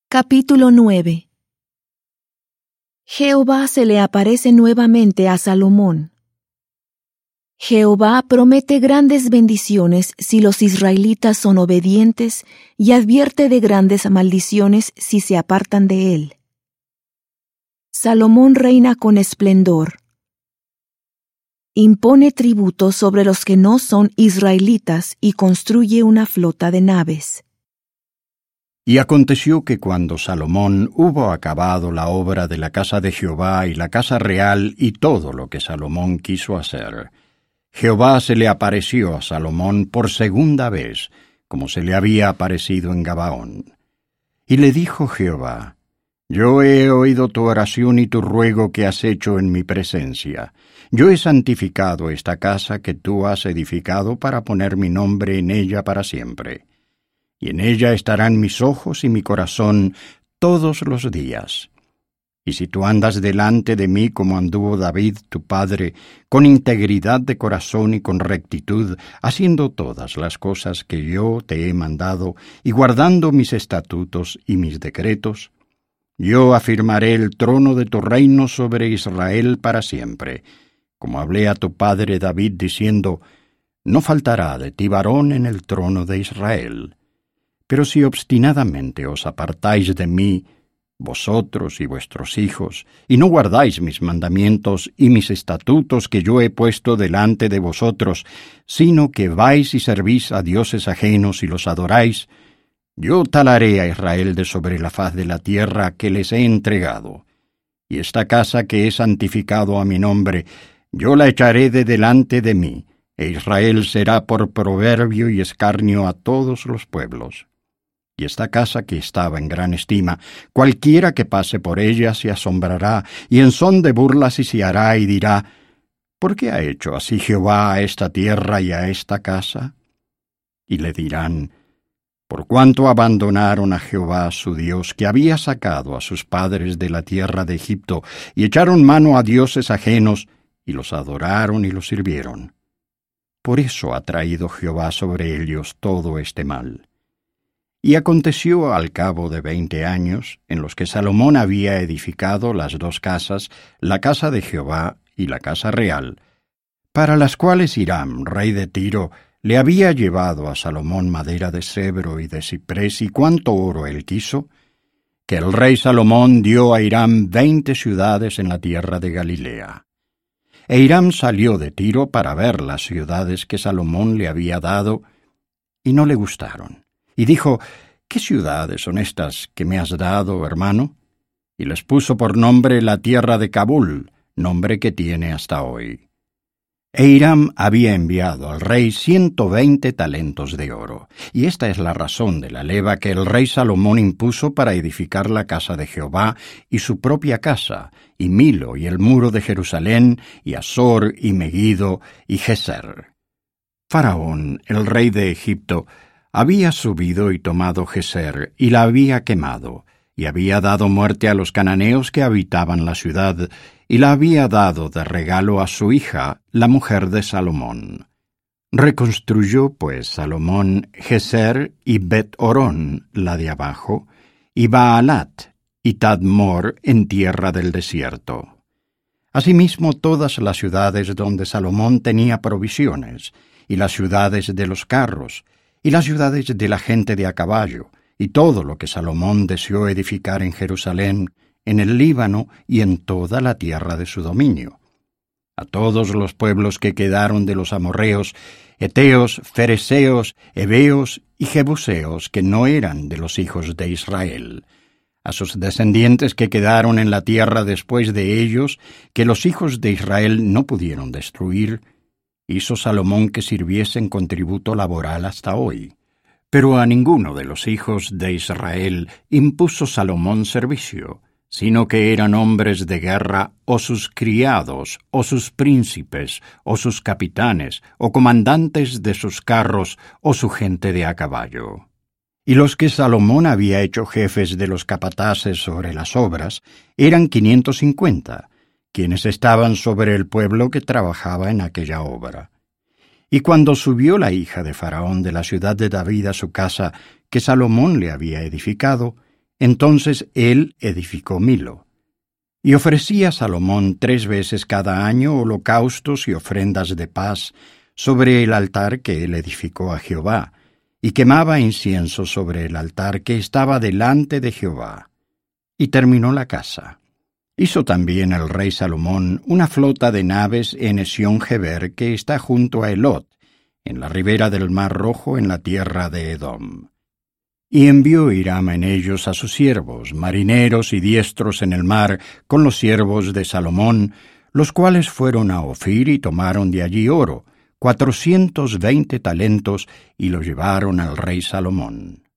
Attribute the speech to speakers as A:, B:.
A: Capítulo 9. Jehová se le aparece nuevamente a Salomón. Jehová promete grandes bendiciones si los israelitas son obedientes y advierte de grandes maldiciones si se apartan de él. Salomón reina con esplendor. Impone tributo sobre los que no son israelitas y construye una flota de naves.
B: Y aconteció que cuando Salomón hubo acabado la obra de la casa de Jehová y la casa real y todo lo que Salomón quiso hacer, Jehová se le apareció a Salomón por segunda vez, como se le había aparecido en Gabaón. Y le dijo Jehová: Yo he oído tu oración y tu ruego que has hecho en mi presencia. Yo he santificado esta casa que tú has edificado para poner mi nombre en ella para siempre. Y en ella estarán mis ojos y mi corazón todos los días. Y si tú andas delante de mí como anduvo David tu padre, con integridad de corazón y con rectitud, haciendo todas las cosas que yo te he mandado, y guardando mis estatutos y mis decretos, yo afirmaré el trono de tu reino sobre Israel para siempre, como hablé a tu padre David diciendo: No faltará de ti varón en el trono de Israel. Pero si obstinadamente os apartáis de mí, vosotros y vuestros hijos, y no guardáis mis mandamientos y mis estatutos que yo he puesto delante de vosotros, sino que vais y servís a dioses ajenos y los adoráis, yo talaré a Israel de sobre la faz de la tierra que les he entregado. Y esta casa que he santificado a mi nombre, yo la echaré de delante de mí, e Israel será por proverbio y escarnio a todos los pueblos. Y esta casa que estaba en gran estima, cualquiera que pase por ella se asombrará, y en son de burla se hará y dirá: ¿Por qué ha hecho así Jehová a esta tierra y a esta casa? Y le dirán: Por cuanto abandonaron a Jehová su Dios, que había sacado a sus padres de la tierra de Egipto, y echaron mano a dioses ajenos, y los adoraron y los sirvieron. Por eso ha traído Jehová sobre ellos todo este mal. Y aconteció al cabo de 20 años, en los que Salomón había edificado las dos casas, la casa de Jehová y la casa real, para las cuales Hiram, rey de Tiro, le había llevado a Salomón madera de cedro y de ciprés y cuanto oro él quiso, que el rey Salomón dio a Hiram 20 ciudades en la tierra de Galilea. E Hiram salió de Tiro para ver las ciudades que Salomón le había dado, y no le gustaron. Y dijo: ¿Qué ciudades son estas que me has dado, hermano? Y les puso por nombre la tierra de Cabul, nombre que tiene hasta hoy. E Hiram había enviado al rey 120 talentos de oro. Y esta es la razón de la leva que el rey Salomón impuso para edificar la casa de Jehová y su propia casa, y Milo y el muro de Jerusalén, y Azor y Megiddo y Geser. Faraón, el rey de Egipto, había subido y tomado Geser, y la había quemado, y había dado muerte a los cananeos que habitaban la ciudad, y la había dado de regalo a su hija, la mujer de Salomón. Reconstruyó, pues, Salomón Geser y Bet-Horón, la de abajo, y Baalat, y Tadmor en tierra del desierto. Asimismo todas las ciudades donde Salomón tenía provisiones, y las ciudades de los carros, y las ciudades de la gente de a caballo, y todo lo que Salomón deseó edificar en Jerusalén, en el Líbano y en toda la tierra de su dominio. A todos los pueblos que quedaron de los amorreos, heteos, fereceos, heveos y jebuseos que no eran de los hijos de Israel. A sus descendientes que quedaron en la tierra después de ellos, que los hijos de Israel no pudieron destruir, hizo Salomón que sirviesen con tributo laboral hasta hoy. Pero a ninguno de los hijos de Israel impuso Salomón servicio, sino que eran hombres de guerra, o sus criados, o sus príncipes, o sus capitanes, o comandantes de sus carros, o su gente de a caballo. Y los que Salomón había hecho jefes de los capataces sobre las obras eran 550, quienes estaban sobre el pueblo que trabajaba en aquella obra. Y cuando subió la hija de Faraón de la ciudad de David a su casa, que Salomón le había edificado, Entonces él edificó Milo. Y ofrecía Salomón 3 veces cada año holocaustos y ofrendas de paz sobre el altar que él edificó a Jehová, y quemaba incienso sobre el altar que estaba delante de Jehová. Y terminó la casa. Hizo también el rey Salomón una flota de naves en Esión-Geber que está junto a Elot, en la ribera del Mar Rojo en la tierra de Edom. Y envió Hiram en ellos a sus siervos, marineros y diestros en el mar, con los siervos de Salomón, los cuales fueron a Ofir y tomaron de allí oro, 420 talentos, y lo llevaron al rey Salomón.